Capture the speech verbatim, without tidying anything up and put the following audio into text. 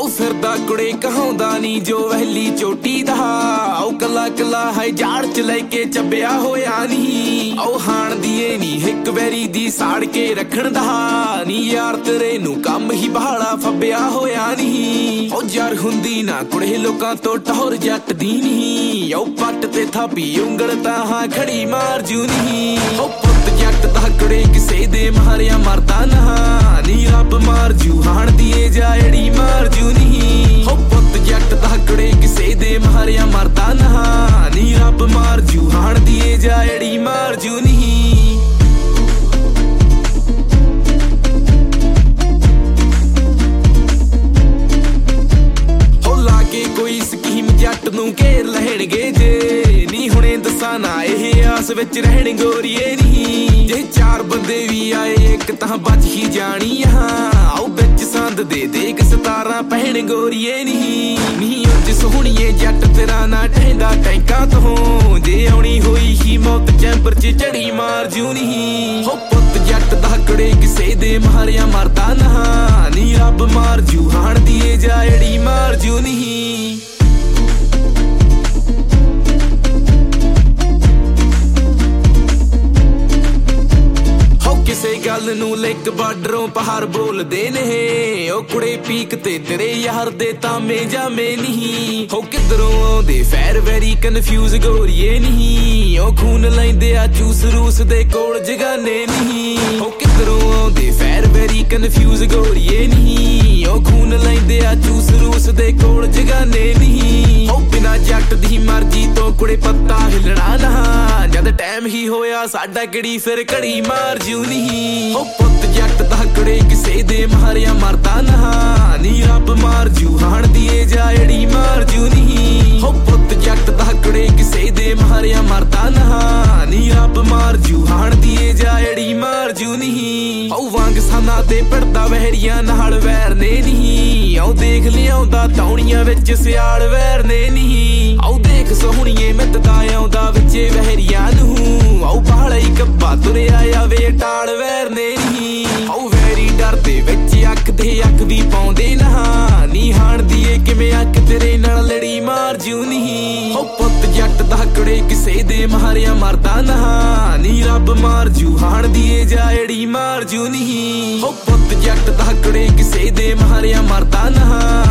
ਉਹ ਫਿਰਦਾ ਕੁੜੇ ਕਹਾਉਂਦਾ ਨੀ ਜੋ ਵਹਿਲੀ ਚੋਟੀ ਦਾ ਉਹ ਕੱਲਾ ਕੱਲਾ ਹੈ ਜਾੜ ਚ ਲੈ ਕੇ ਚੱਬਿਆ ਹੋਇਆ ਨੀ ਉਹ ਹਾਣ ਦੀਏ ਨੀ ਇੱਕ ਵੈਰੀ ਦੀ ਸਾੜ ਕੇ ਰੱਖਣ ਦਾ ਨੀ ਯਾਰ ਤੇਰੇ ਨੂੰ ਕੰਮ ਹੀ ਬਹਾਲਾ ਫੱਬਿਆ ਹੋਇਆ ਨੀ ਉਹ ਯਾਰ ਹੁੰਦੀ ਨਾ ਕੁੜੇ ਲੋਕਾਂ ਤੋਂ ਟੌਰ ਜੱਟ ਦੀ ਨੀ ਉਹ ਪੱਟ ਤੇ ਥਾਪੀ ਉਂਗਲ ਤਾਂ ਹਾਂ ਖੜੀ ਮਾਰ ਜੂ ਨੀ ਉਹ ਪੁੱਤ ਜੱਟ ਦਾ ਕੁੜੇ ਕਿਸੇ ਦੇ ਮਾਰਿਆ ਮਰਦਾ ਨਾ ਨੀ ਰੱਬ ਮਾਰ ਜੂ ਹਾਣ ਦੀਏ ਜਾੜੀ ਮਾਰ ਜੂ ਨੀ ਉਹ ਪੁੱਤ ਜੱਟ ਦਾ ਕੁੜੇ ਕਿਸੇ ਦੇ ਮਾਰਿਆ ਮਰਦਾ ਨਾ ਨੀ ਰੱਬ ਮਾਰ ਜੂ ਹਾਣ ਦੀਏ ਜਾੜੀ ਮਾਰ ਜੂ ਨੀ ਕੋਈ ਸਕੀਮ ਜੱਟ ਨੂੰ ਘੇਰ ਲੈਣਗੇ ਜੇ ਨੀ ਹੁਣੇ ਦੱਸਾਂ ਨਾ ਇਹ ਆਸ ਵਿੱਚ ਰਹਿਣ ਗੋਰੀਏ ਨੀ ਜੇ ਚਾਰ ਬੰਦੇ ਵੀ ਆਏ ਇੱਕ ਤਾਂ ਬਚ ਹੀ ਜਾਣੀ ਆ ਆਓ ਵਿੱਚ ਸੰਦ ਦੇ ਦੇਖ ਸਤਾਰਾਂ ਪਹਿਣ ਗੋਰੀਏ ਨੀ ਨੀ ਉੱਜ ਸੋਹਣੀਏ ਜੱਟ ਤੇਰਾ ਨਾ ਟਹਿੰਦਾ ਟੈਂਕਾਂ ਤੋਂ ਜੇ ਆਉਣੀ ਹੋਈ ਹੀ ਮੌਤ ਚੈਂਬਰ ਚ ਝੜੀ ਮਾਰ ਜੂ ਨੀ ਹੋ ਪੁੱਤ ਜੱਟ ਦਾ ਕੁੜੇ ਕਿਸੇ ਦੇ ਮਾਰਿਆ ਮਰਦਾ ਨਾ ਨੀ ਰੱਬ ਮਾਰ ਜੂ ਹਾਣ ਦੀਏ ਜਾੜੀ ਮਾਰ ਜੂ ਨੀ ਕਿਸੇ ਗੱਲ ਨੂੰ ਲਿਕ ਬਾਰਡਰੋਂ ਪਹਾੜ ਬੋਲਦੇ ਨੇ ਉਹ ਕੁੜੇ ਪੀਕ ਤੇ ਤੇਰੇ ਯਾਰ ਦੇ ਤਾਮੇ ਜਾਮੇ ਨਹੀਂ ਹੋ ਕਿਧਰੋਂ ਆਉਂਦੇ ਫੈਰ ਵੈਰੀ ਕਨਫਿਊਜ਼ ਗੋਰੀਏ ਨਹੀਂ ਉਹ ਖੂਨ ਲੈਂਦੇ ਆ ਚੂਸ ਰੂਸ ਦੇ ਕੋਲ ਜਗਾਨੇ ਨਹੀਂ ਹੋ ਕਿਧਰੋਂ ਆਉਂਦੇ ਫੈਰ ਵੈਰੀ ਕਨਫਿਊਜ਼ ਗੋਰੀਏ ਨਹੀਂ ਉਹ ਖੂਨ ਲੈਂਦੇ ਆ ਚੂਸ ਰੂਸ ਦੇ ਕੋਲ ਜਗਾਨੇ ਨਹੀਂ ਹੋ ਬਿਨਾ ਜੱਟ ਦੀ ਮਰਜ਼ੀ ਤੋਂ ਕੁੜੇ ਪੱਤਾ ਹਿਲਣਾ ਨਾ ਜਦ ਟਾਈਮ ਹੀ ਹੋਇਆ ਸਾਡਾ ਕਿਹੜੀ ਫਿਰ ਘੜੀ ਮਾਰ ਜੂ ਨੀ ਉਹ ਪੁੱਤ ਜੱਟ ਦਾ ਕੁੜੇ ਕਿਸੇ ਦੇ ਮਾਰਿਆ ਮਰਦਾ ਨਾ ਨੀ ਰੱਬ ਮਾਰ ਜੂ ਹਾਣ ਦੀਏ ਜਾੜੀ ਮਾਰ ਜੂ ਨੀ ਉਹ ਪੁੱਤ ਜੱਟ ਦਾ ਕੁੜੇ ਕਿਸੇ ਦੇ ਮਾਰਿਆ ਮਰਦਾ ਨਾ ਨੀ ਰੱਬ ਮਾਰ ਜੂ ਹਾਣ ਦੀਏ ਜਾੜੀ ਮਾਰ ਜੂ ਨੀ ਉਹ ਵਾਂਗ ਸਾਨਾ ਤੇ ਪੜਦਾ ਵਹਿਰੀਆਂ ਨਾਲ ਵੈਰ ਨੇ ਨੀ ਆਉ ਦੇਖ ਲਿਆਉਂਦਾ ਤੌਣੀਆਂ ਵਿੱਚ ਸਿਆਲ ਵੈਰ ਨੇ ਨੀ ਆਉ ਦੇਖ ਸੋਹਣੀਏ ਮਿੱਤਦਾ ਆਉਂਦਾ ਵਿੱਚੇ ਵਹਿਰੀਆਂ ਨੂੰ ਆਉ ਬਾਹਲਾ ਹੀ ਕੱਬਾ ਤੁਰਿਆ ਆਵੇ ਟਾਲ ਵੈਰ ਨੇ ਨੀ ਆਉ ਵੈਰੀ ਡਰਦੇ ਵਿੱਚ ਅੱਖ ਦੇ ਅੱਖ ਵੀ ਪਾਉਂਦੇ ਨਾ ਨੀ ਹਾਣ ਦੀਏ ਕਿਵੇਂ ਅੱਖ ਤੇਰੇ ਨਾਲ ਲੜੀ ਮਾਰ ਜੂ ਨੀ ਉਹ ਪੁੱਤ ਜੱਟ ਦਾ ਕੁੜੇ ਕਿਸੇ ਦੇ ਮਾਰਿਆ ਮਰਦਾ ਨਾ ਨੀ ਰੱਬ ਮਾਰ ਜੂ ਹਾਣ ਦੀਏ ਜਾੜੀ ਮਾਰ ਜੂ ਨੀ ਉਹ ਪੁੱਤ ਜੱਟ ਦਾ ਕੁੜੇ ਕਿਸੇ ਦੇ ਮਾਰਿਆ ਮਰਦਾ ਨਾ